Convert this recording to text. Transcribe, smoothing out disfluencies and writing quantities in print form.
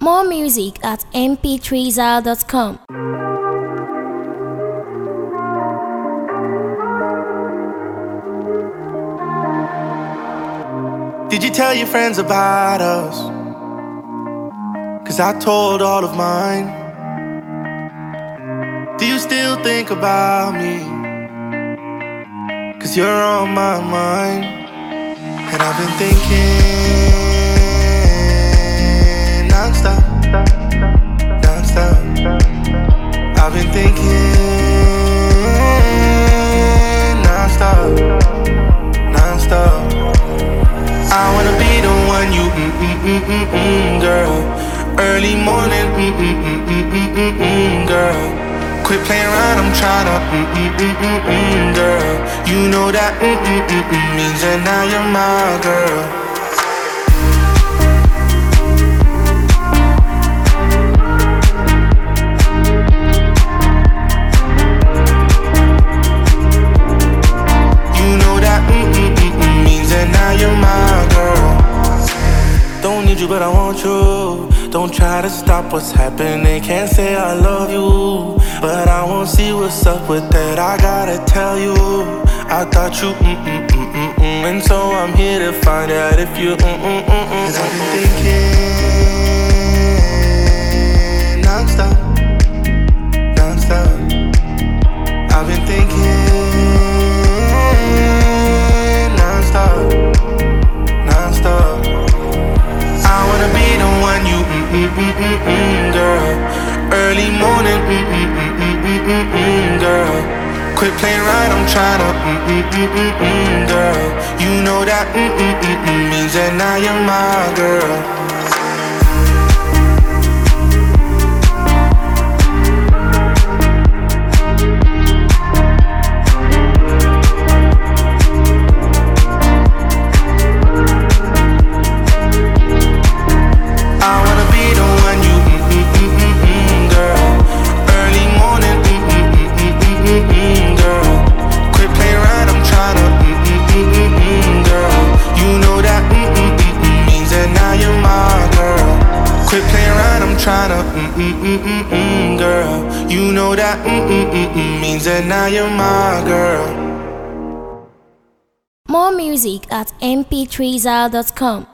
More music at mp3zal.com. Did you tell your friends about us? 'Cause I told all of mine. Do you still think about me? 'Cause you're on my mind. And I've been thinking non-stop, non-stop. I've been thinking non-stop, non-stop. I wanna be the one you girl. Early morning girl. Quit playing around, I'm tryna girl. You know that means that now you're my girl. You know that means that now you're my girl. Don't need you, but I want you. Don't try to stop what's happening. Can't say I love you, but I won't see what's up with that. I gotta tell you, I thought you and so I'm here to find out if you 'Cause I've been thinking non-stop, non-stop. I've been thinking non-stop, non-stop. I wanna be the one you girl. Early morning girl. Quit playing right, I'm tryna girl. You know that means that now you're my girl. Tryna girl. You know that means that now you're my girl. More music at mp3zal.com.